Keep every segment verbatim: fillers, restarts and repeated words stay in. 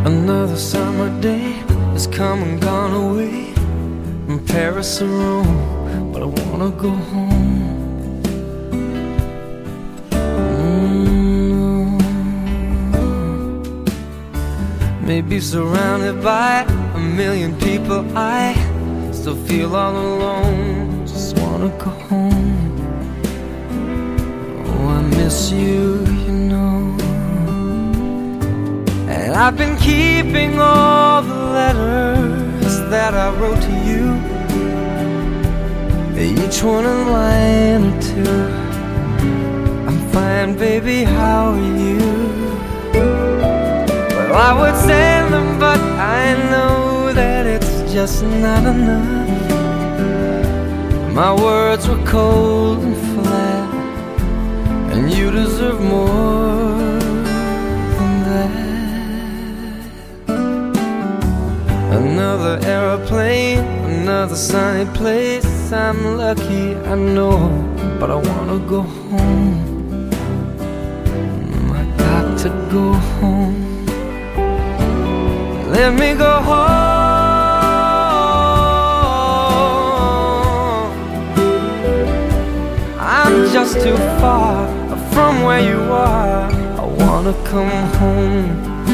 Another summer day has come and gone away from Paris or Rome, but I wanna go home. Mm. Maybe surrounded by a million people, I still feel all alone. Just wanna go home. Oh, I miss you, you know. And I've been keeping all the letters that I wrote to you, each one a line or two. I'm fine, baby, how are you? Well, I would send them, but I know that it's just not enough. My words were cold and flat, and you deserve more than that. Another aeroplane, another sunny place. I'm lucky, I know, but I wanna go home. I got to go home. Let me go home. I'm just too far from where you are. I wanna come home.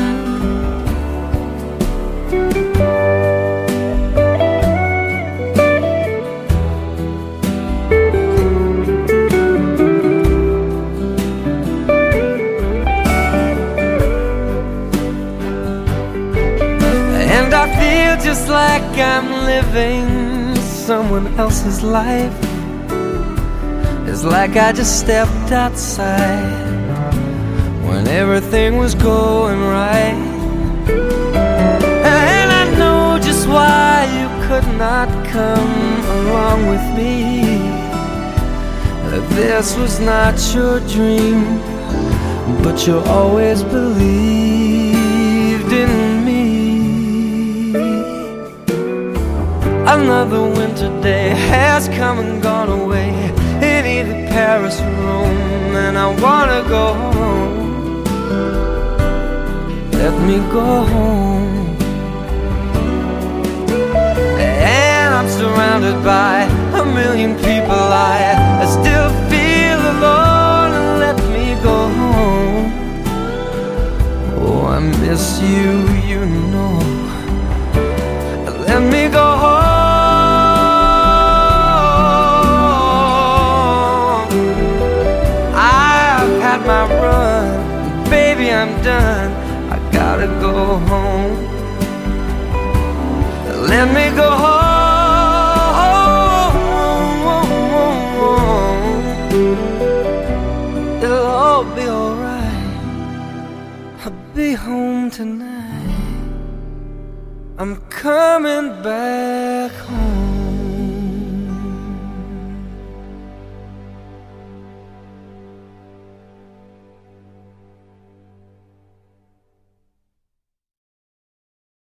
I feel just like I'm living someone else's life. It's like I just stepped outside when everything was going right. And I know just why you could not come along with me. This was not your dream, but you always believed in me. Another winter day has come and gone away in either Paris or Rome, and I wanna go home. Let me go home. And I'm surrounded by a million people. I, I still feel alone, and let me go home. Oh, I miss you, you know. Let me go home. My run, baby, I'm done. I gotta go home. Let me go home. It'll all be alright. I'll be home tonight. I'm coming back home.